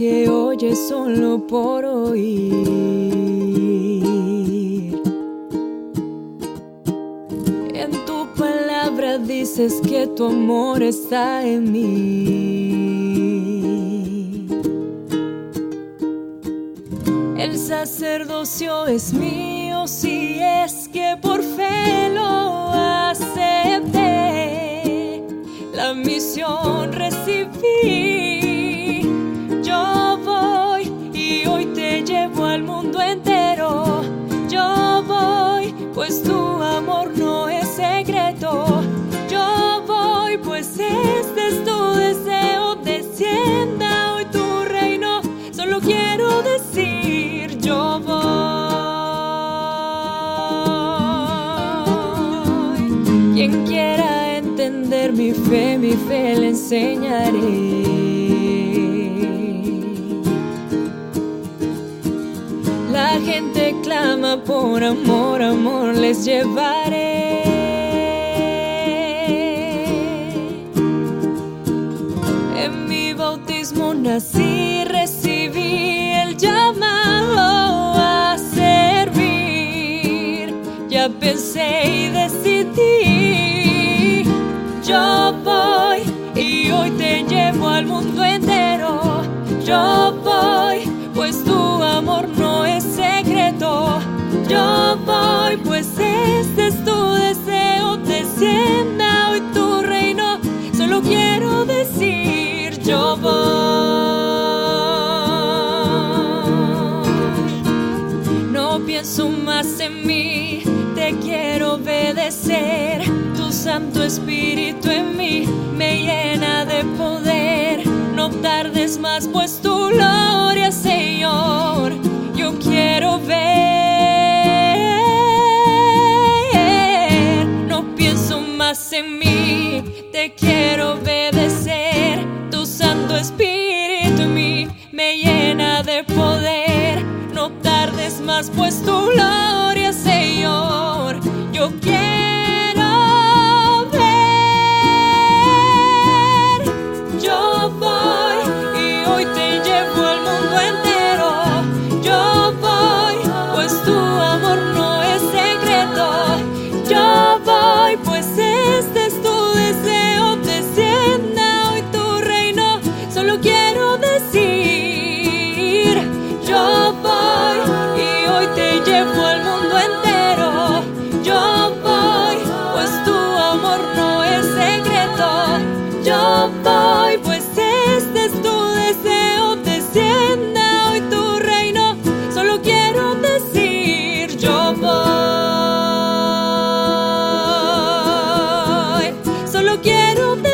que oyes solo por oír. En tu palabra dices que tu amor está en mí. El sacerdocio es mío si es que por fe lo acepté. La misión recibí. Yo voy y hoy te llevo al mundo entero. Yo voy, pues tu amor no es secreto. Yo voy, pues este es tu deseo. Descienda hoy tu reino. Solo quiero decir, yo voy. Quien quiera entender mi fe le enseñaré. La gente clama por amor, amor les llevaré. En mi bautismo nací, recibí el llamado a servir. Ya pensé y decidí. Yo voy y hoy te llevo al mundo entero. Yo voy, pues tu amor no es secreto. Yo voy, pues este es tu deseo. Descienda hoy tu reino. Solo quiero decir, yo voy. No pienso más en mí, te quiero obedecer. Tu Santo Espíritu en mí me llena de poder. No tardes más, pues tu gloria, Señor, yo quiero ver. No pienso más en mí, te quiero obedecer. Tu Santo Espíritu en mí me llena de poder. No tardes más, pues tu gloria, Señor, yo quiero ver. Yo voy y hoy te llevo al mundo entero. Yo voy, pues tu amor no es secreto. Yo voy, pues este es tu deseo. Descienda hoy tu reino. Solo quiero decir, yo voy y hoy te llevo al mundo entero. Yo voy, pues tu amor no es secreto. Yo voy, pues este es tu deseo. Descienda hoy tu reino. Solo quiero decir, yo voy. Solo quiero decir.